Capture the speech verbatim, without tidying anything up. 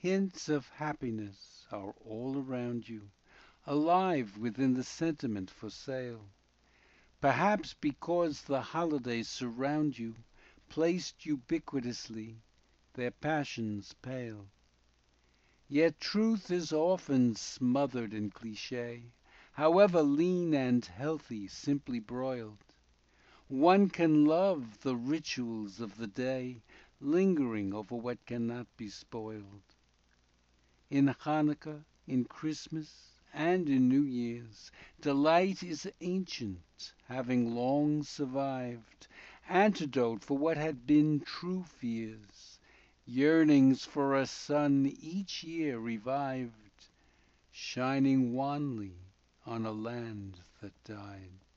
Hints of happiness are all around you, alive within the sentiment for sale. Perhaps because the holidays surround you, placed ubiquitously, their passions pale. Yet truth is often smothered in cliché, however lean and healthy simply broiled. One can love the rituals of the day, lingering over what cannot be spoiled. In Hanukkah, in Christmas, and in New Year's, delight is ancient, having long survived, antidote for what had been true fears, yearnings for a sun each year revived, shining wanly on a land that died.